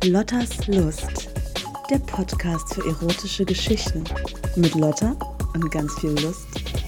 Lottas Lust, der Podcast für erotische Geschichten mit Lotta und ganz viel Lust.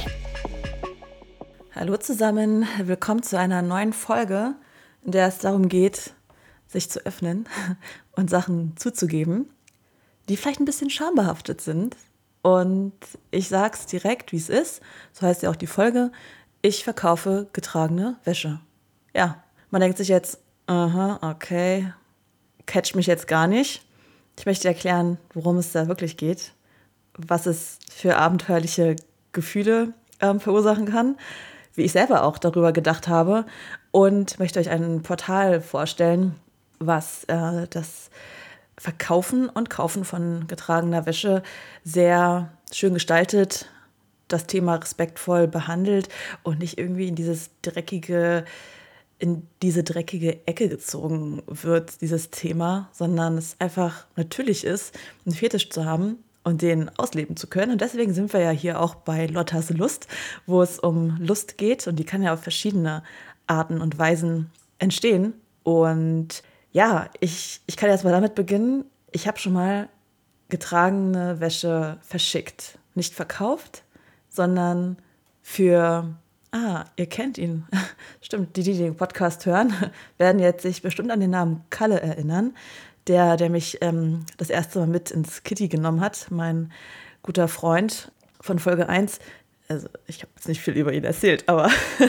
Hallo zusammen, willkommen zu einer neuen Folge, in der es darum geht, sich zu öffnen und Sachen zuzugeben, die vielleicht ein bisschen schambehaftet sind. Und ich sag's direkt, wie es ist, so heißt ja auch die Folge, ich verkaufe getragene Wäsche. Ja, man denkt sich jetzt, aha, okay, catcht mich jetzt gar nicht. Ich möchte erklären, worum es da wirklich geht, was es für abenteuerliche Gefühle verursachen kann, wie ich selber auch darüber gedacht habe und möchte euch ein Portal vorstellen, was das Verkaufen und Kaufen von getragener Wäsche sehr schön gestaltet, das Thema respektvoll behandelt und nicht irgendwie in diese dreckige Ecke gezogen wird, dieses Thema, sondern es einfach natürlich ist, einen Fetisch zu haben und den ausleben zu können. Und deswegen sind wir ja hier auch bei Lottas Lust, wo es um Lust geht und die kann ja auf verschiedene Arten und Weisen entstehen. Und ja, ich kann erst mal damit beginnen, ich habe schon mal getragene Wäsche verschickt. Nicht verkauft, sondern für, ihr kennt ihn. Stimmt, die den Podcast hören, werden jetzt sich bestimmt an den Namen Kalle erinnern, der mich das erste Mal mit ins Kitty genommen hat, mein guter Freund von Folge 1. Also ich habe jetzt nicht viel über ihn erzählt, aber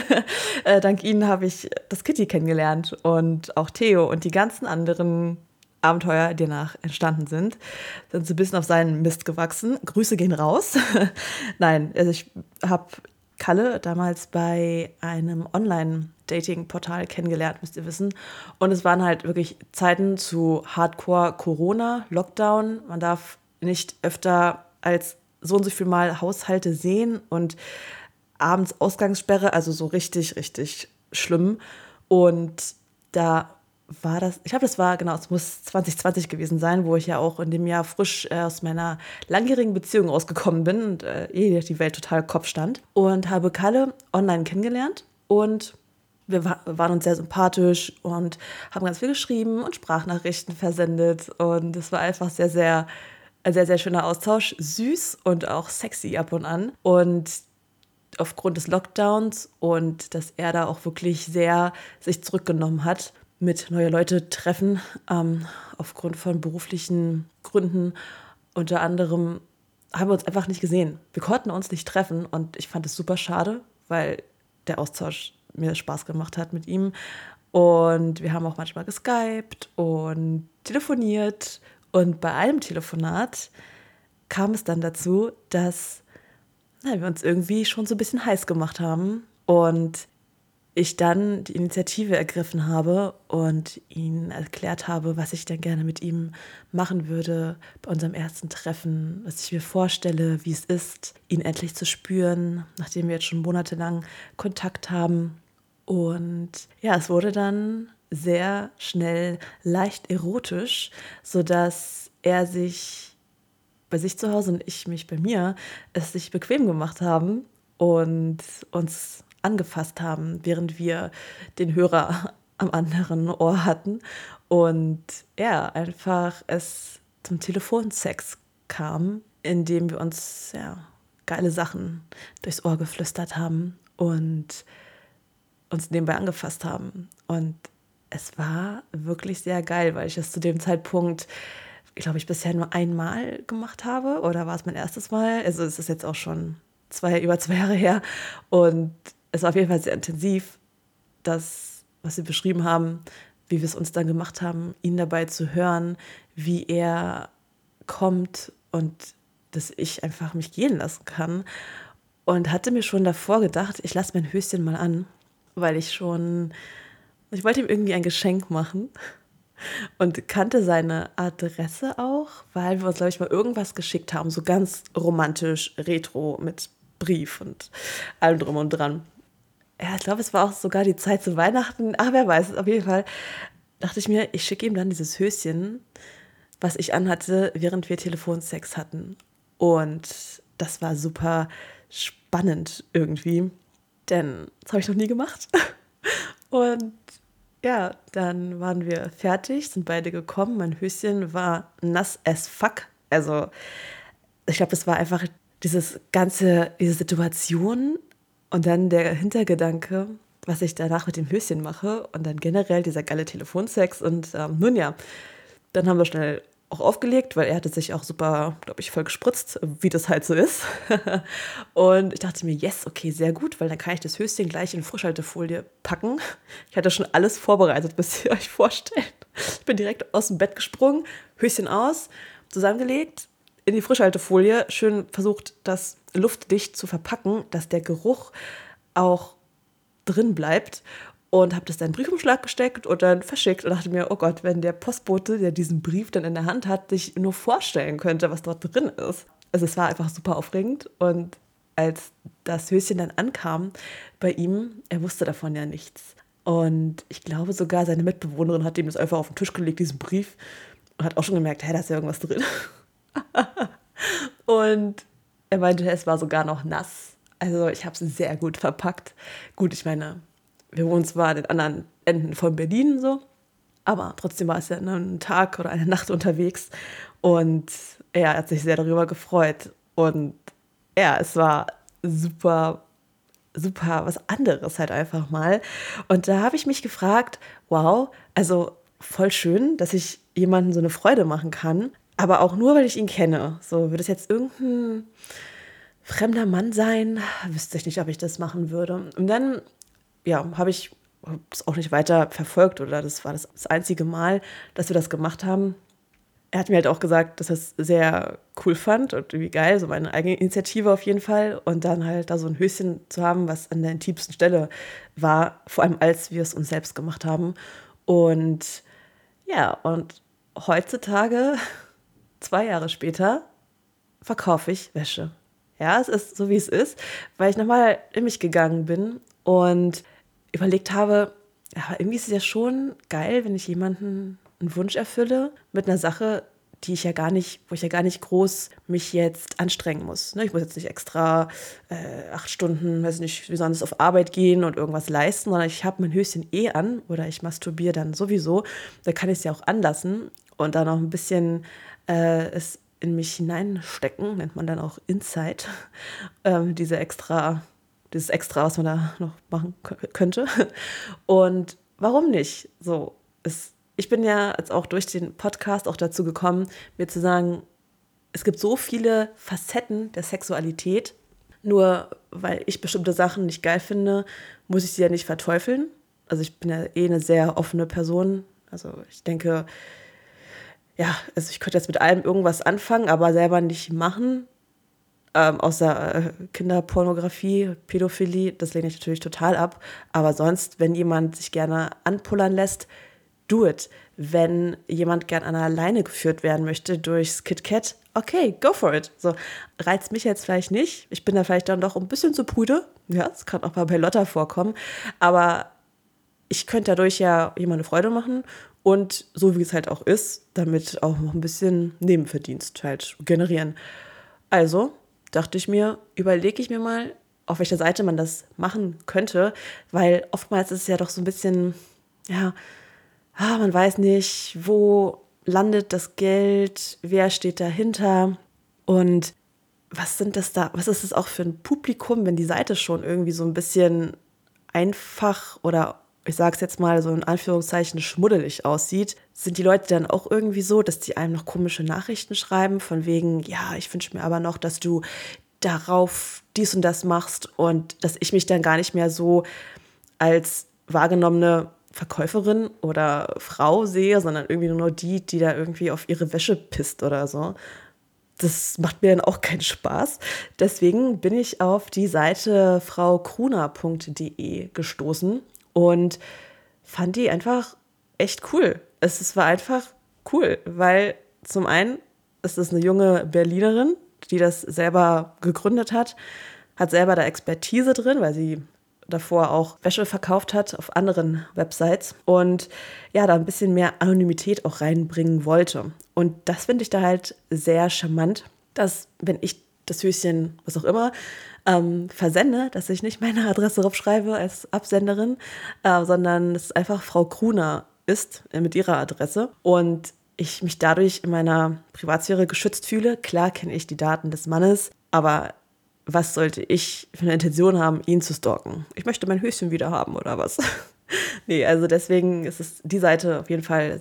dank ihnen habe ich das Kitty kennengelernt und auch Theo und die ganzen anderen Abenteuer, die danach entstanden sind so ein bisschen auf seinen Mist gewachsen. Grüße gehen raus. Nein, also ich habe Kalle damals bei einem Online-Dating-Portal kennengelernt, müsst ihr wissen. Und es waren halt wirklich Zeiten zu Hardcore-Corona, Lockdown. Man darf nicht öfter als so und so viel Mal Haushalte sehen und abends Ausgangssperre, also so richtig, richtig schlimm. Und da war das, ich glaube, es muss 2020 gewesen sein, wo ich ja auch in dem Jahr frisch aus meiner langjährigen Beziehung rausgekommen bin und die Welt total Kopf stand. Und habe Kalle online kennengelernt und wir waren uns sehr sympathisch und haben ganz viel geschrieben und Sprachnachrichten versendet. Und es war einfach ein sehr, sehr schöner Austausch, süß und auch sexy ab und an. Und aufgrund des Lockdowns und dass er da auch wirklich sehr sich zurückgenommen hat, mit neue Leute treffen, aufgrund von beruflichen Gründen. Unter anderem haben wir uns einfach nicht gesehen. Wir konnten uns nicht treffen und ich fand es super schade, weil der Austausch mir Spaß gemacht hat mit ihm. Und wir haben auch manchmal geskypt und telefoniert. Und bei einem Telefonat kam es dann dazu, dass wir uns irgendwie schon so ein bisschen heiß gemacht haben. Und ich dann die Initiative ergriffen habe und ihn erklärt habe, was ich dann gerne mit ihm machen würde bei unserem ersten Treffen, was ich mir vorstelle, wie es ist, ihn endlich zu spüren, nachdem wir jetzt schon monatelang Kontakt haben. Und ja, es wurde dann sehr schnell leicht erotisch, sodass er sich bei sich zu Hause und ich mich bei mir es sich bequem gemacht haben und uns angefasst haben, während wir den Hörer am anderen Ohr hatten und ja, einfach es zum Telefonsex kam, indem wir uns geile Sachen durchs Ohr geflüstert haben und uns nebenbei angefasst haben. Und es war wirklich sehr geil, weil ich es zu dem Zeitpunkt, glaube ich, bisher nur einmal gemacht habe oder war es mein erstes Mal? Also es ist jetzt auch schon über 2 Jahre her und es war auf jeden Fall sehr intensiv, das, was wir beschrieben haben, wie wir es uns dann gemacht haben, ihn dabei zu hören, wie er kommt und dass ich einfach mich gehen lassen kann. Und hatte mir schon davor gedacht, ich lasse mein Höschen mal an, weil ich wollte ihm irgendwie ein Geschenk machen und kannte seine Adresse auch, weil wir uns, glaube ich, mal irgendwas geschickt haben, so ganz romantisch, retro mit Brief und allem drum und dran. Ja, ich glaube, es war auch sogar die Zeit zu Weihnachten. Ach, wer weiß, auf jeden Fall dachte ich mir, ich schicke ihm dann dieses Höschen, was ich anhatte, während wir Telefonsex hatten. Und das war super spannend irgendwie, denn das habe ich noch nie gemacht. Und Ja, dann waren wir fertig, sind beide gekommen. Mein Höschen war nass as fuck. Also ich glaube, das war einfach diese Situation und dann der Hintergedanke, was ich danach mit dem Höschen mache und dann generell dieser geile Telefonsex. Und nun ja, dann haben wir schnell auch aufgelegt, weil er hatte sich auch super, glaube ich, voll gespritzt, wie das halt so ist. Und ich dachte mir, yes, okay, sehr gut, weil dann kann ich das Höschen gleich in Frischhaltefolie packen. Ich hatte schon alles vorbereitet, bis ihr euch vorstellt. Ich bin direkt aus dem Bett gesprungen, Höschen aus, zusammengelegt, in die Frischhaltefolie, schön versucht, das luftdicht zu verpacken, dass der Geruch auch drin bleibt. Und habe das dann in den Briefumschlag gesteckt und dann verschickt und dachte mir, oh Gott, wenn der Postbote, der diesen Brief dann in der Hand hat, sich nur vorstellen könnte, was dort drin ist. Also es war einfach super aufregend und als das Höschen dann ankam bei ihm, er wusste davon ja nichts. Und ich glaube sogar, seine Mitbewohnerin hat ihm das einfach auf den Tisch gelegt, diesen Brief, und hat auch schon gemerkt, hey, da ist ja irgendwas drin. Und er meinte, es war sogar noch nass. Also ich habe es sehr gut verpackt. Gut, ich meine, wir wohnen zwar an den anderen Enden von Berlin so, aber trotzdem war es ja ein Tag oder eine Nacht unterwegs und er hat sich sehr darüber gefreut. Und ja, es war super, super was anderes halt einfach mal. Und da habe ich mich gefragt, wow, also voll schön, dass ich jemandem so eine Freude machen kann, aber auch nur, weil ich ihn kenne. So, würde es jetzt irgendein fremder Mann sein, wüsste ich nicht, ob ich das machen würde. Und dann ja, habe ich es auch nicht weiter verfolgt oder das war das einzige Mal, dass wir das gemacht haben. Er hat mir halt auch gesagt, dass er es sehr cool fand und irgendwie geil, so meine eigene Initiative auf jeden Fall. Und dann halt da so ein Höschen zu haben, was an der intimsten Stelle war, vor allem als wir es uns selbst gemacht haben. Und ja, und heutzutage, 2 Jahre später, verkaufe ich Wäsche. Ja, es ist so, wie es ist, weil ich nochmal in mich gegangen bin und überlegt habe, ja, irgendwie ist es ja schon geil, wenn ich jemanden einen Wunsch erfülle mit einer Sache, wo ich ja gar nicht groß mich jetzt anstrengen muss. Ne? Ich muss jetzt nicht extra 8 Stunden, weiß nicht, wie sonst auf Arbeit gehen und irgendwas leisten, sondern ich habe mein Höschen an oder ich masturbiere dann sowieso. Da kann ich es ja auch anlassen und dann noch ein bisschen es in mich hineinstecken, nennt man dann auch Insight, dieses Extra, was man da noch machen könnte. Und warum nicht? Ich bin ja jetzt auch durch den Podcast auch dazu gekommen, mir zu sagen, es gibt so viele Facetten der Sexualität. Nur weil ich bestimmte Sachen nicht geil finde, muss ich sie ja nicht verteufeln. Also ich bin ja eine sehr offene Person. Also ich denke, ja, also ich könnte jetzt mit allem irgendwas anfangen, aber selber nicht machen. Außer Kinderpornografie, Pädophilie, das lehne ich natürlich total ab. Aber sonst, wenn jemand sich gerne anpullern lässt, do it. Wenn jemand gern an einer Leine geführt werden möchte durchs KitKat, okay, go for it. So, reizt mich jetzt vielleicht nicht. Ich bin da vielleicht dann doch ein bisschen zu prüde. Ja, das kann auch mal bei Lotta vorkommen. Aber ich könnte dadurch ja jemand eine Freude machen und so wie es halt auch ist, damit auch noch ein bisschen Nebenverdienst halt generieren. Also dachte ich mir, überlege ich mir mal, auf welcher Seite man das machen könnte, weil oftmals ist es ja doch so ein bisschen, ja, man weiß nicht, wo landet das Geld, wer steht dahinter und was ist das auch für ein Publikum, wenn die Seite schon irgendwie so ein bisschen einfach oder ich sage es jetzt mal so in Anführungszeichen schmuddelig aussieht, sind die Leute dann auch irgendwie so, dass die einem noch komische Nachrichten schreiben, von wegen, ja, ich wünsche mir aber noch, dass du darauf dies und das machst und dass ich mich dann gar nicht mehr so als wahrgenommene Verkäuferin oder Frau sehe, sondern irgendwie nur die da irgendwie auf ihre Wäsche pisst oder so. Das macht mir dann auch keinen Spaß. Deswegen bin ich auf die Seite fraukruner.de gestoßen und fand die einfach echt cool. Es war einfach cool, weil zum einen ist es eine junge Berlinerin, die das selber gegründet hat selber da Expertise drin, weil sie davor auch Wäsche verkauft hat auf anderen Websites und ja, da ein bisschen mehr Anonymität auch reinbringen wollte. Und das finde ich da halt sehr charmant, dass wenn ich das Höschen, was auch immer, versende, dass ich nicht meine Adresse draufschreibe als Absenderin, sondern es einfach Frau Gruner ist mit ihrer Adresse und ich mich dadurch in meiner Privatsphäre geschützt fühle. Klar kenne ich die Daten des Mannes, aber was sollte ich für eine Intention haben, ihn zu stalken? Ich möchte mein Höschen wieder haben oder was? Nee, also deswegen ist es die Seite auf jeden Fall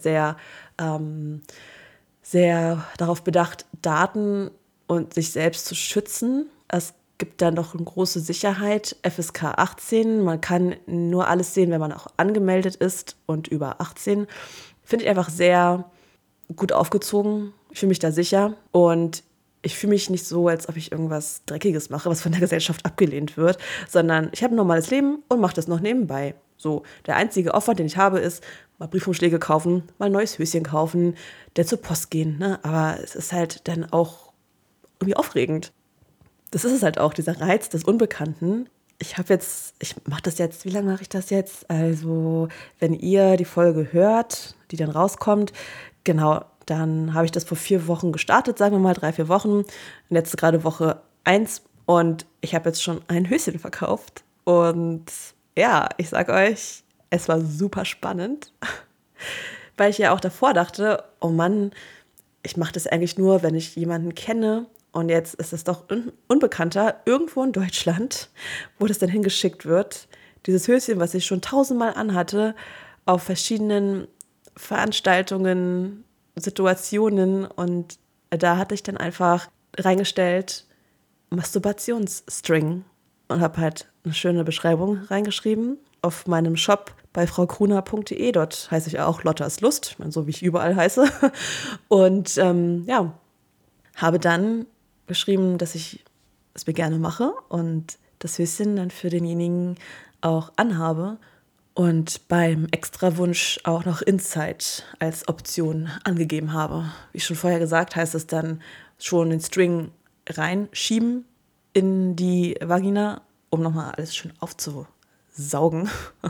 sehr darauf bedacht, Daten und sich selbst zu schützen. Es gibt dann noch eine große Sicherheit, FSK 18. Man kann nur alles sehen, wenn man auch angemeldet ist und über 18. Finde ich einfach sehr gut aufgezogen. Ich fühle mich da sicher und ich fühle mich nicht so, als ob ich irgendwas Dreckiges mache, was von der Gesellschaft abgelehnt wird, sondern ich habe ein normales Leben und mache das noch nebenbei. So, der einzige Aufwand, den ich habe, ist mal Briefumschläge kaufen, mal ein neues Höschen kaufen, der zur Post gehen. Ne? Aber es ist halt dann auch irgendwie aufregend. Das ist es halt auch, dieser Reiz des Unbekannten. Ich mache das jetzt, wie lange mache ich das jetzt? Also, wenn ihr die Folge hört, die dann rauskommt, genau, dann habe ich das vor 4 Wochen gestartet, sagen wir mal 3, 4 Wochen. Und jetzt gerade Woche 1 und ich habe jetzt schon ein Höschen verkauft. Und ja, ich sag euch, es war super spannend, weil ich ja auch davor dachte, oh Mann, ich mache das eigentlich nur, wenn ich jemanden kenne. Und jetzt ist es doch ein Unbekannter irgendwo in Deutschland, wo das dann hingeschickt wird. Dieses Höschen, was ich schon 1000-mal anhatte, auf verschiedenen Veranstaltungen, Situationen. Und da hatte ich dann einfach reingestellt Masturbationsstring und habe halt eine schöne Beschreibung reingeschrieben auf meinem Shop bei fraugruner.de. Dort heiße ich auch Lottas Lust, ich meine, so wie ich überall heiße. Und ja, habe dann geschrieben, dass ich es mir gerne mache und das Höschen dann für denjenigen auch anhabe und beim Extrawunsch auch noch Inside als Option angegeben habe. Wie schon vorher gesagt, heißt es dann schon den String reinschieben in die Vagina, um nochmal alles schön aufzusaugen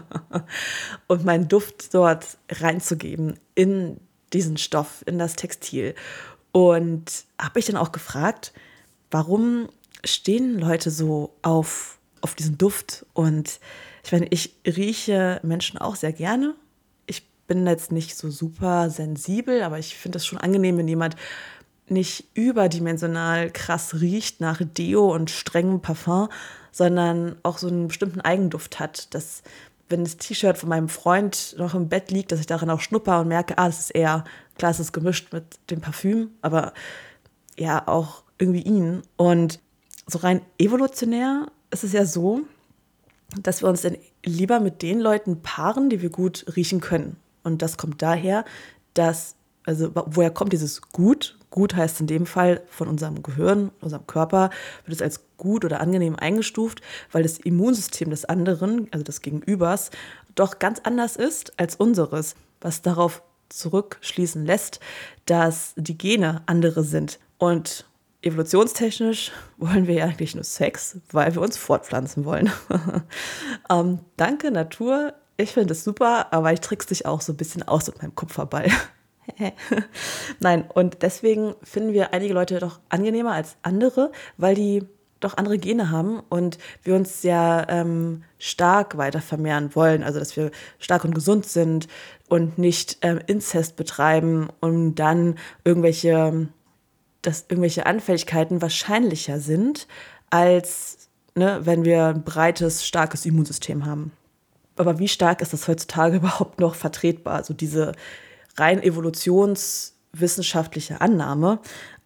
und meinen Duft dort reinzugeben in diesen Stoff, in das Textil. Und habe mich dann auch gefragt, warum stehen Leute so auf diesen Duft? Und ich meine, ich rieche Menschen auch sehr gerne. Ich bin jetzt nicht so super sensibel, aber ich finde es schon angenehm, wenn jemand nicht überdimensional krass riecht nach Deo und strengem Parfum, sondern auch so einen bestimmten Eigenduft hat, dass wenn das T-Shirt von meinem Freund noch im Bett liegt, dass ich darin auch schnupper und merke, das ist eher, klar, es ist gemischt mit dem Parfüm, aber ja auch irgendwie ihn. Und so rein evolutionär ist es ja so, dass wir uns dann lieber mit den Leuten paaren, die wir gut riechen können. Und das kommt daher, also woher kommt dieses gut? Gut heißt in dem Fall von unserem Gehirn, unserem Körper, wird es als gut oder angenehm eingestuft, weil das Immunsystem des anderen, also des Gegenübers, doch ganz anders ist als unseres, was darauf zurückschließen lässt, dass die Gene andere sind. Und evolutionstechnisch wollen wir ja eigentlich nur Sex, weil wir uns fortpflanzen wollen. Danke, Natur. Ich finde es super, aber ich trickse dich auch so ein bisschen aus mit meinem Kupferball. Nein, und deswegen finden wir einige Leute doch angenehmer als andere, weil die doch andere Gene haben und wir uns ja stark weiter vermehren wollen. Also, dass wir stark und gesund sind und nicht Inzest betreiben und dann irgendwelche Anfälligkeiten wahrscheinlicher sind, als wenn wir ein breites, starkes Immunsystem haben. Aber wie stark ist das heutzutage überhaupt noch vertretbar? Also diese rein evolutionswissenschaftliche Annahme.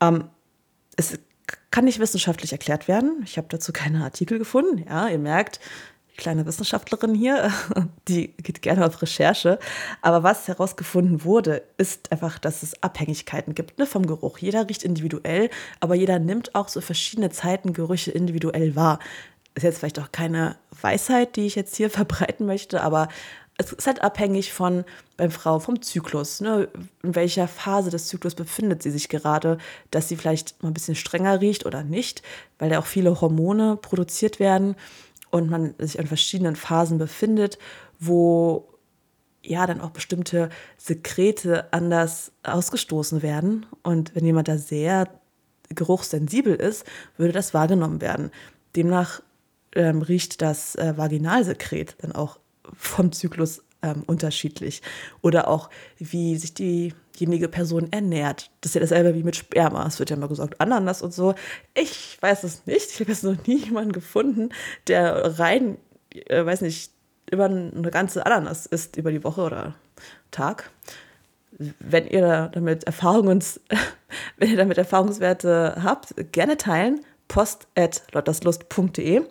Es kann nicht wissenschaftlich erklärt werden. Ich habe dazu keine Artikel gefunden. Ja, ihr merkt, die kleine Wissenschaftlerin hier, die geht gerne auf Recherche. Aber was herausgefunden wurde, ist einfach, dass es Abhängigkeiten gibt vom Geruch. Jeder riecht individuell, aber jeder nimmt auch so verschiedene Zeiten Gerüche individuell wahr. Ist jetzt vielleicht auch keine Weisheit, die ich jetzt hier verbreiten möchte, aber es ist halt abhängig beim Frau vom Zyklus. Ne? In welcher Phase des Zyklus befindet sie sich gerade, dass sie vielleicht mal ein bisschen strenger riecht oder nicht, weil ja auch viele Hormone produziert werden und man sich an verschiedenen Phasen befindet, wo ja dann auch bestimmte Sekrete anders ausgestoßen werden. Und wenn jemand da sehr geruchssensibel ist, würde das wahrgenommen werden. demnach riecht das Vaginalsekret dann auch vom Zyklus unterschiedlich. Oder auch, wie sich diejenige Person ernährt. Das ist ja dasselbe wie mit Sperma. Es wird ja immer gesagt, Ananas und so. Ich weiß es nicht. Ich habe jetzt noch nie jemanden gefunden, der rein, weiß nicht, über eine ganze Ananas isst über die Woche oder Tag. Wenn ihr damit wenn ihr damit Erfahrungswerte habt, gerne teilen. post@lotterslust.de.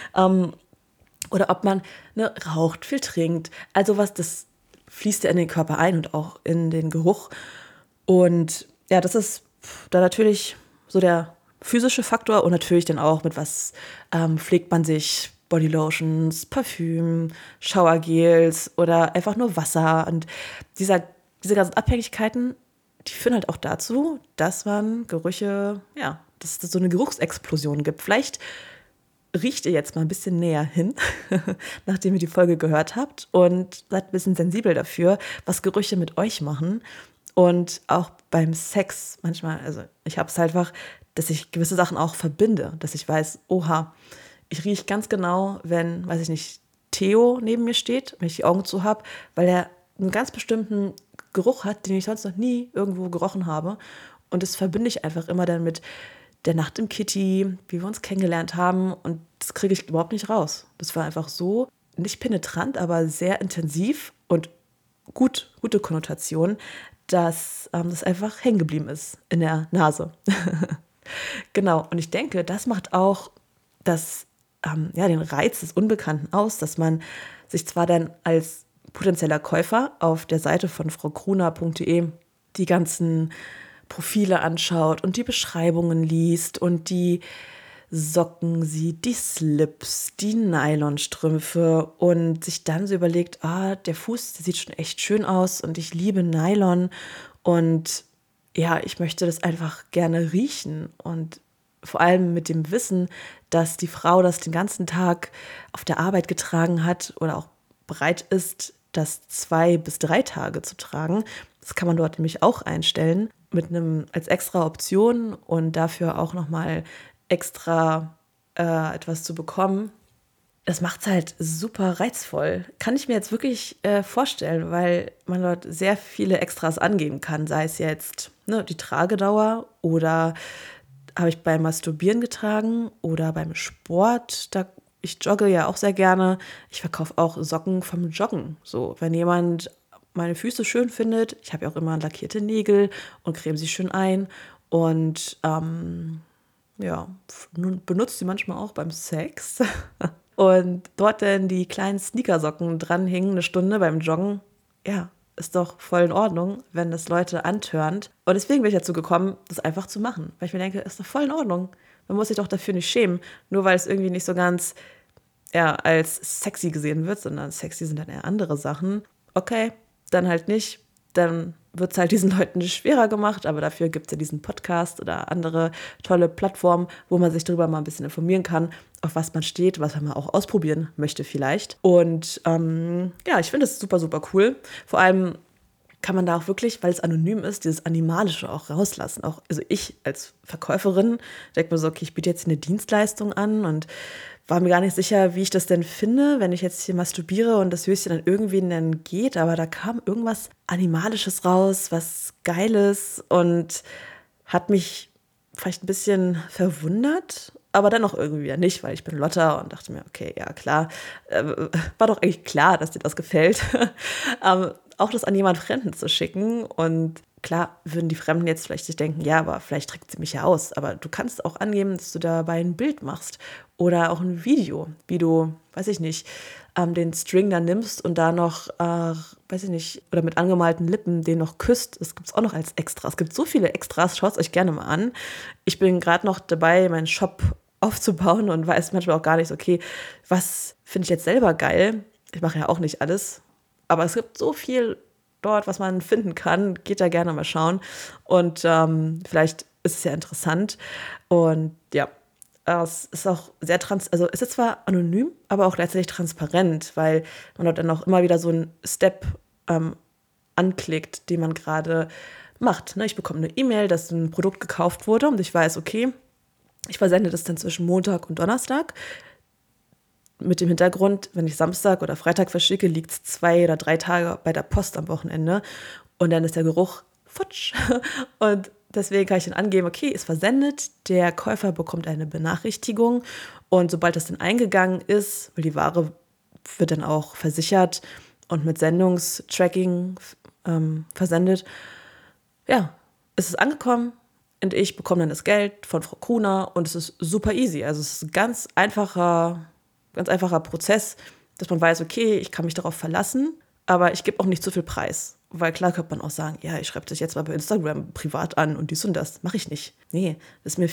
Oder ob man raucht, viel trinkt. Also das fließt ja in den Körper ein und auch in den Geruch. Und ja, das ist da natürlich so der physische Faktor und natürlich dann auch, mit was pflegt man sich, Bodylotions, Parfüm, Showergels oder einfach nur Wasser. Und diese ganzen Abhängigkeiten, die führen halt auch dazu, dass man Gerüche, ja, dass es so eine Geruchsexplosion gibt. Vielleicht riecht ihr jetzt mal ein bisschen näher hin, nachdem ihr die Folge gehört habt und seid ein bisschen sensibel dafür, was Gerüche mit euch machen. Und auch beim Sex manchmal, also ich habe es halt einfach, dass ich gewisse Sachen auch verbinde, dass ich weiß, oha, ich rieche ganz genau, wenn, weiß ich nicht, Theo neben mir steht, wenn ich die Augen zu habe, weil er einen ganz bestimmten Geruch hat, den ich sonst noch nie irgendwo gerochen habe. Und das verbinde ich einfach immer dann mit der Nacht im Kitty, wie wir uns kennengelernt haben. Und das kriege ich überhaupt nicht raus. Das war einfach so, nicht penetrant, aber sehr intensiv und gute Konnotation, dass das einfach hängen geblieben ist in der Nase. Genau, und ich denke, das macht auch den Reiz des Unbekannten aus, dass man sich zwar dann als potenzieller Käufer auf der Seite von fraukruna.de die ganzen Profile anschaut und die Beschreibungen liest und die Socken sieht, die Slips, die Nylonstrümpfe und sich dann so überlegt, der Fuß, der sieht schon echt schön aus und ich liebe Nylon und ja, ich möchte das einfach gerne riechen und vor allem mit dem Wissen, dass die Frau das den ganzen Tag auf der Arbeit getragen hat oder auch bereit ist, das 2 bis 3 Tage zu tragen. Das kann man dort nämlich auch einstellen mit als extra Option und dafür auch nochmal extra etwas zu bekommen. Das macht es halt super reizvoll. Kann ich mir jetzt wirklich vorstellen, weil man dort sehr viele Extras angeben kann, sei es jetzt die Tragedauer oder habe ich beim Masturbieren getragen oder beim Sport. Ich jogge ja auch sehr gerne. Ich verkaufe auch Socken vom Joggen. So, wenn jemand meine Füße schön findet, ich habe ja auch immer lackierte Nägel und creme sie schön ein und benutze sie manchmal auch beim Sex. Und dort dann die kleinen Sneakersocken dranhängen, eine Stunde beim Joggen, ja, ist doch voll in Ordnung, wenn das Leute antörnt. Und deswegen bin ich dazu gekommen, das einfach zu machen. Weil ich mir denke, ist doch voll in Ordnung. Man muss sich doch dafür nicht schämen, nur weil es irgendwie nicht so ganz als sexy gesehen wird, sondern sexy sind dann eher andere Sachen. Okay, dann halt nicht. Dann wird es halt diesen Leuten schwerer gemacht, aber dafür gibt es ja diesen Podcast oder andere tolle Plattformen, wo man sich darüber mal ein bisschen informieren kann, auf was man steht, was man mal auch ausprobieren möchte vielleicht. Und ich finde das super, super cool. Vor allem kann man da auch wirklich, weil es anonym ist, dieses Animalische auch rauslassen. Auch, also ich als Verkäuferin denke mir so, okay, ich biete jetzt eine Dienstleistung an und war mir gar nicht sicher, wie ich das denn finde, wenn ich jetzt hier masturbiere und das Höschen dann irgendwen dann geht. Aber da kam irgendwas Animalisches raus, was Geiles und hat mich vielleicht ein bisschen verwundert, aber dann auch irgendwie nicht, weil ich bin Lotta und dachte mir, okay, ja klar, war doch eigentlich klar, dass dir das gefällt. Auch das an jemand Fremden zu schicken und klar würden die Fremden jetzt vielleicht sich denken, ja, aber vielleicht trägt sie mich ja aus, aber du kannst auch angeben, dass du dabei ein Bild machst oder auch ein Video, wie du, weiß ich nicht, den String dann nimmst und da noch, weiß ich nicht, oder mit angemalten Lippen den noch küsst. Das gibt es auch noch als Extra. Es gibt so viele Extras, schaut es euch gerne mal an. Ich bin gerade noch dabei, meinen Shop aufzubauen und weiß manchmal auch gar nicht, okay, was finde ich jetzt selber geil? Ich mache ja auch nicht alles, aber es gibt so viel dort, was man finden kann. Geht da gerne mal schauen und vielleicht ist es ja interessant und ja, es ist auch sehr also es ist zwar anonym, aber auch gleichzeitig transparent, weil man dort dann auch immer wieder so einen Step anklickt, den man gerade macht. Ne? Ich bekomme eine E-Mail, dass ein Produkt gekauft wurde und ich weiß, okay, Ich versende das dann zwischen Montag und Donnerstag. Mit dem Hintergrund, wenn ich Samstag oder Freitag verschicke, liegt es 2 oder 3 Tage bei der Post am Wochenende. Und dann ist der Geruch futsch. Und deswegen kann ich dann angeben, okay, ist versendet. Der Käufer bekommt eine Benachrichtigung. Und sobald das dann eingegangen ist, weil die Ware wird dann auch versichert und mit Sendungstracking versendet, ja, ist es angekommen. Und ich bekomme dann das Geld von Frau Kuhner und es ist super easy. Also es ist ein ganz einfacher Prozess, dass man weiß, okay, ich kann mich darauf verlassen, aber ich gebe auch nicht zu viel Preis. Weil klar könnte man auch sagen, ja, ich schreibe dich jetzt mal bei Instagram privat an und dies und das. Mache ich nicht. Nee, das ist mir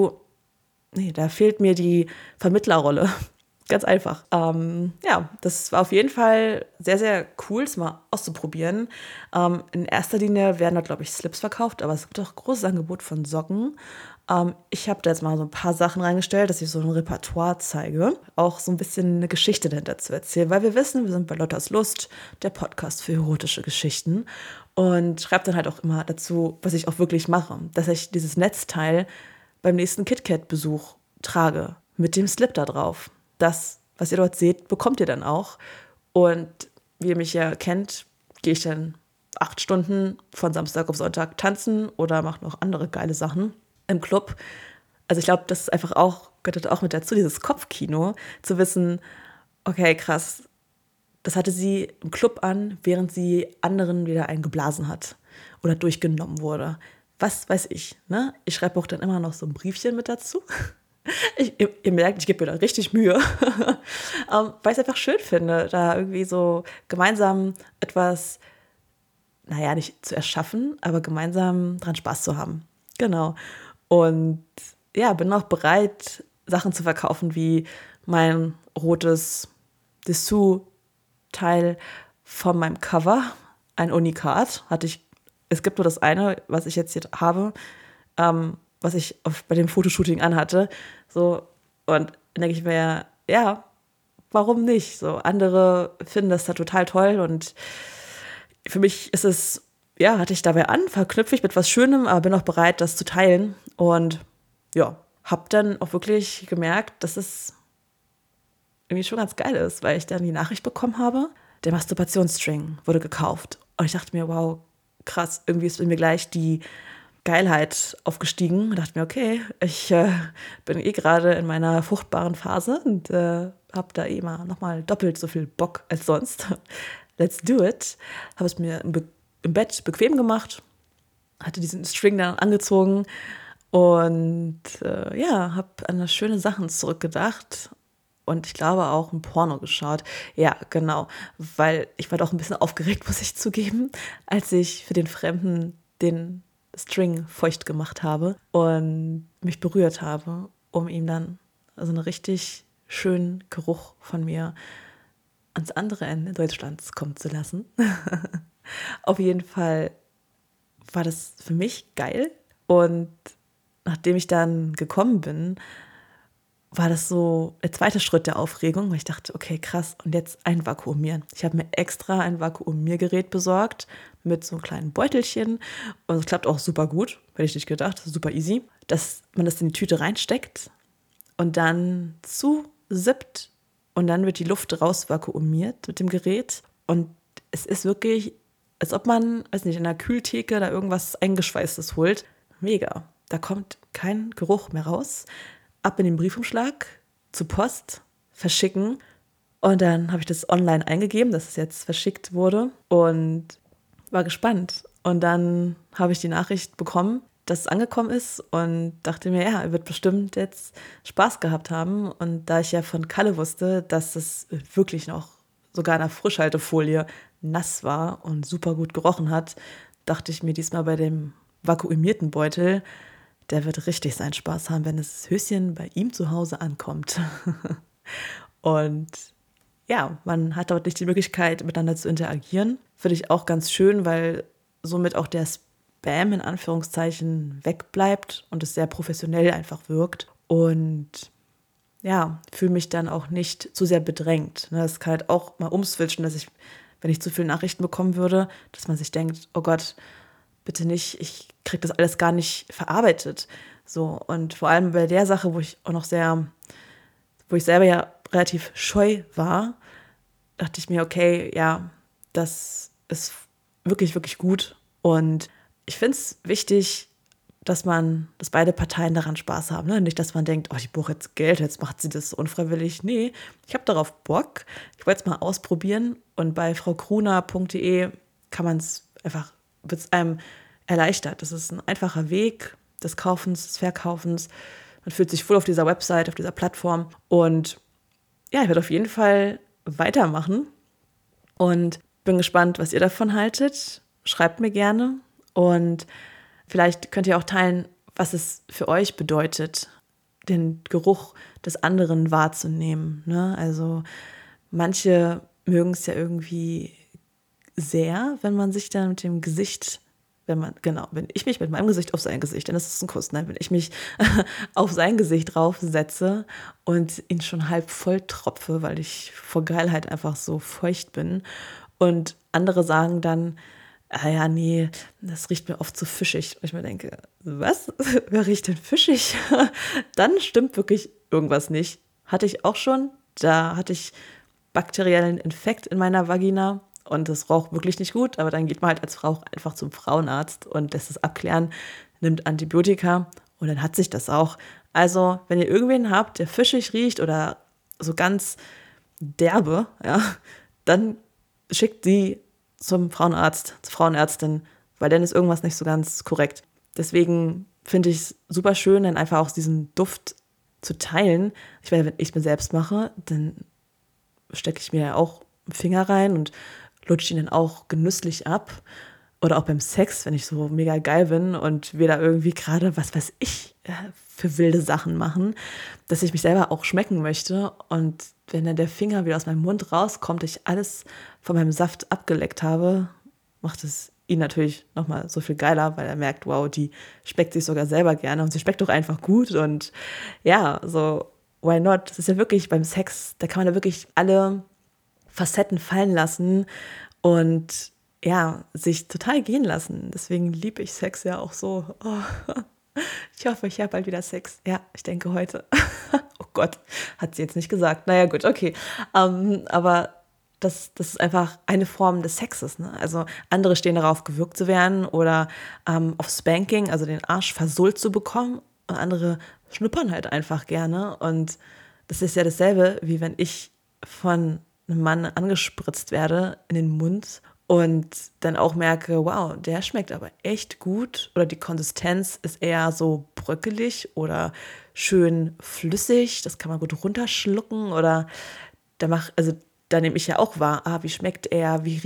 da fehlt mir die Vermittlerrolle. Ganz einfach. Ja, das war auf jeden Fall sehr, sehr cool, es mal auszuprobieren. In erster Linie werden da, glaube ich, Slips verkauft, aber es gibt auch ein großes Angebot von Socken. Ich habe da jetzt mal so ein paar Sachen reingestellt, dass ich so ein Repertoire zeige. Auch so ein bisschen eine Geschichte dahinter zu erzählen, weil wir wissen, wir sind bei Lottas Lust, der Podcast für erotische Geschichten. Und schreibe dann halt auch immer dazu, was ich auch wirklich mache. Dass ich dieses Netzteil beim nächsten KitKat-Besuch trage, mit dem Slip da drauf. Das, was ihr dort seht, bekommt ihr dann auch. Und wie ihr mich ja kennt, gehe ich dann 8 Stunden von Samstag auf Sonntag tanzen oder mache noch andere geile Sachen im Club. Also ich glaube, das ist einfach auch, gehört auch mit dazu, dieses Kopfkino, zu wissen, okay, krass, das hatte sie im Club an, während sie anderen wieder einen geblasen hat oder durchgenommen wurde. Was weiß ich, ne? Ich schreibe auch dann immer noch so ein Briefchen mit dazu. Ihr merkt, ich gebe mir da richtig Mühe, weil ich es einfach schön finde, da irgendwie so gemeinsam etwas, naja, nicht zu erschaffen, aber gemeinsam dran Spaß zu haben. Genau. Und ja, bin auch bereit, Sachen zu verkaufen, wie mein rotes Dessous-Teil von meinem Cover, ein Unikat. Es gibt nur das eine, was ich jetzt hier habe, was ich bei dem Fotoshooting anhatte. So, und dann denke ich mir, ja, warum nicht? So, andere finden das da total toll und für mich ist es, ja, hatte ich dabei an, verknüpfe ich mit was Schönem, aber bin auch bereit, das zu teilen. Und ja, habe dann auch wirklich gemerkt, dass es irgendwie schon ganz geil ist, weil ich dann die Nachricht bekommen habe, der Masturbationsstring wurde gekauft. Und ich dachte mir, wow, krass, irgendwie ist bei mir gleich die Geilheit aufgestiegen und dachte mir, okay, ich bin gerade in meiner fruchtbaren Phase und habe da mal nochmal doppelt so viel Bock als sonst. Let's do it. Habe es mir im Bett bequem gemacht, hatte diesen String dann angezogen und habe an schöne Sachen zurückgedacht. Und ich glaube auch ein Porno geschaut. Ja, genau. Weil ich war doch ein bisschen aufgeregt, muss ich zugeben, als ich für den Fremden den String feucht gemacht habe und mich berührt habe, um ihm dann so einen richtig schönen Geruch von mir ans andere Ende Deutschlands kommen zu lassen. Auf jeden Fall war das für mich geil. Und nachdem ich dann gekommen bin, war das so der zweite Schritt der Aufregung, weil ich dachte, okay, krass, und jetzt einvakuumieren. Ich habe mir extra ein Vakuumiergerät besorgt mit so einem kleinen Beutelchen und es klappt auch super gut, hätte ich nicht gedacht, super easy, dass man das in die Tüte reinsteckt und dann zusippt und dann wird die Luft raus vakuumiert mit dem Gerät und es ist wirklich, als ob man, weiß nicht, in einer Kühltheke da irgendwas Eingeschweißtes holt. Mega, da kommt kein Geruch mehr raus. Ab in den Briefumschlag, zur Post, verschicken. Und dann habe ich das online eingegeben, dass es jetzt verschickt wurde und war gespannt. Und dann habe ich die Nachricht bekommen, dass es angekommen ist und dachte mir, ja, er wird bestimmt jetzt Spaß gehabt haben. Und da ich ja von Kalle wusste, dass es wirklich noch sogar in der Frischhaltefolie nass war und super gut gerochen hat, dachte ich mir diesmal bei dem vakuumierten Beutel, der wird richtig seinen Spaß haben, wenn das Höschen bei ihm zu Hause ankommt. Und ja, man hat dort nicht die Möglichkeit, miteinander zu interagieren. Finde ich auch ganz schön, weil somit auch der Spam in Anführungszeichen wegbleibt und es sehr professionell einfach wirkt. Und ja, fühle mich dann auch nicht zu sehr bedrängt. Das kann halt auch mal umswitchen, dass ich, wenn ich zu viele Nachrichten bekommen würde, dass man sich denkt, oh Gott, bitte nicht, ich kriege das alles gar nicht verarbeitet, So, und vor allem bei der Sache, wo ich selber ja relativ scheu war, dachte ich mir, okay, ja, das ist wirklich, wirklich gut. Und ich finde es wichtig, dass beide Parteien daran Spaß haben. Ne? Nicht, dass man denkt, oh, ich brauche jetzt Geld, jetzt macht sie das unfreiwillig. Nee, ich habe darauf Bock. Ich wollte es mal ausprobieren. Und bei fraukruna.de wird es einem erleichtert. Das ist ein einfacher Weg des Kaufens, des Verkaufens. Man fühlt sich wohl auf dieser Website, auf dieser Plattform. Und ja, ich werde auf jeden Fall weitermachen und bin gespannt, was ihr davon haltet. Schreibt mir gerne und vielleicht könnt ihr auch teilen, was es für euch bedeutet, den Geruch des anderen wahrzunehmen. Ne? Also manche mögen es ja irgendwie sehr, wenn man sich dann mit dem Gesicht, wenn ich mich mit meinem Gesicht auf sein Gesicht, denn das ist ein Kuss, nein, wenn ich mich auf sein Gesicht draufsetze und ihn schon halb voll tropfe, weil ich vor Geilheit einfach so feucht bin. Und andere sagen dann, ah ja, nee, das riecht mir oft zu fischig. Und ich mir denke, was? Wer riecht denn fischig? Dann stimmt wirklich irgendwas nicht. Hatte ich auch schon. Da hatte ich bakteriellen Infekt in meiner Vagina und das roch wirklich nicht gut. Aber dann geht man halt als Frau einfach zum Frauenarzt und lässt es abklären, nimmt Antibiotika und dann hat sich das auch. Also, wenn ihr irgendwen habt, der fischig riecht oder so ganz derbe, ja, dann schickt sie zum Frauenarzt, zur Frauenärztin, weil dann ist irgendwas nicht so ganz korrekt. Deswegen finde ich es super schön, dann einfach auch diesen Duft zu teilen. Ich meine, wenn ich es mir selbst mache, dann stecke ich mir ja auch einen Finger rein und lutsche ihn dann auch genüsslich ab. Oder auch beim Sex, wenn ich so mega geil bin und wir da irgendwie gerade, was weiß ich, für wilde Sachen machen, dass ich mich selber auch schmecken möchte. Und wenn dann der Finger wieder aus meinem Mund rauskommt, ich alles von meinem Saft abgeleckt habe, macht es ihn natürlich nochmal so viel geiler, weil er merkt, wow, die schmeckt sich sogar selber gerne und sie schmeckt doch einfach gut. Und ja, so, why not? Das ist ja wirklich beim Sex, da kann man ja wirklich alle Facetten fallen lassen und ja, sich total gehen lassen. Deswegen liebe ich Sex ja auch so. Oh. Ich hoffe, ich habe bald wieder Sex. Ja, ich denke heute. Oh Gott, hat sie jetzt nicht gesagt. Naja, gut, okay. Aber das ist einfach eine Form des Sexes. Ne? Also andere stehen darauf, gewürgt zu werden oder auf Spanking, also den Arsch versohlt zu bekommen. Und andere schnuppern halt einfach gerne. Und das ist ja dasselbe, wie wenn ich von einem Mann angespritzt werde in den Mund und dann auch merke, wow, der schmeckt aber echt gut oder die Konsistenz ist eher so bröckelig oder schön flüssig, das kann man gut runterschlucken oder da nehme ich ja auch wahr, wie schmeckt er, wie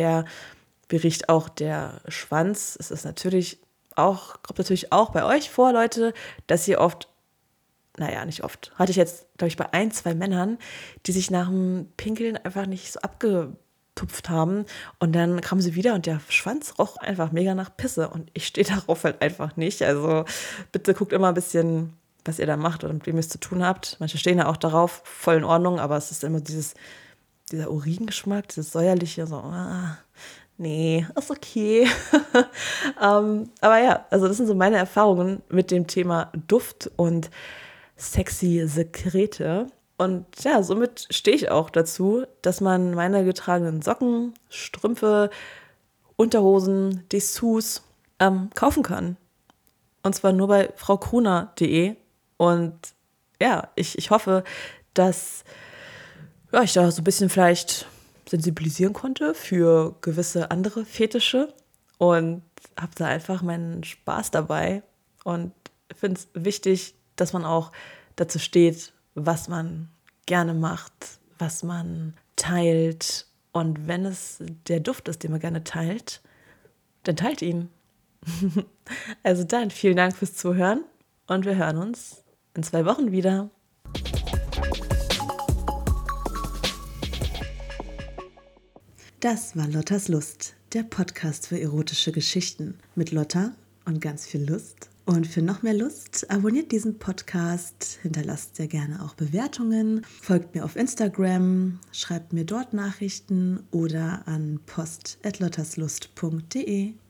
riecht auch der Schwanz. Es ist kommt natürlich auch bei euch vor, Leute, dass ihr oft, naja, nicht oft, hatte ich jetzt, glaube ich, bei 1, 2 Männern, die sich nach dem Pinkeln einfach nicht so abgetupft haben und dann kamen sie wieder und der Schwanz roch einfach mega nach Pisse und ich stehe darauf halt einfach nicht. Also bitte guckt immer ein bisschen, was ihr da macht oder mit wem ihr es zu tun habt. Manche stehen ja auch darauf, voll in Ordnung, aber es ist immer dieser Uringeschmack, dieses säuerliche, so, nee, ist okay. Aber ja, also das sind so meine Erfahrungen mit dem Thema Duft und sexy Sekrete. Und ja, somit stehe ich auch dazu, dass man meine getragenen Socken, Strümpfe, Unterhosen, Dessous kaufen kann. Und zwar nur bei fraukruna.de. Und ja, ich hoffe, dass ich da so ein bisschen vielleicht sensibilisieren konnte für gewisse andere Fetische und habe da einfach meinen Spaß dabei und finde es wichtig, dass man auch dazu steht, was man gerne macht, was man teilt. Und wenn es der Duft ist, den man gerne teilt, dann teilt ihn. Also dann, vielen Dank fürs Zuhören und wir hören uns in 2 Wochen wieder. Das war Lottas Lust, der Podcast für erotische Geschichten mit Lotta und ganz viel Lust. Und für noch mehr Lust, abonniert diesen Podcast, hinterlasst sehr gerne auch Bewertungen, folgt mir auf Instagram, schreibt mir dort Nachrichten oder an post@lottaslust.de.